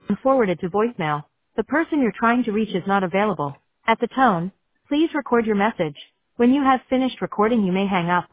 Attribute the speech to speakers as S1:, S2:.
S1: Forwarded to voicemail. The person you're trying to reach is not available. At the tone, please record your message. When you have finished recording, you may hang up.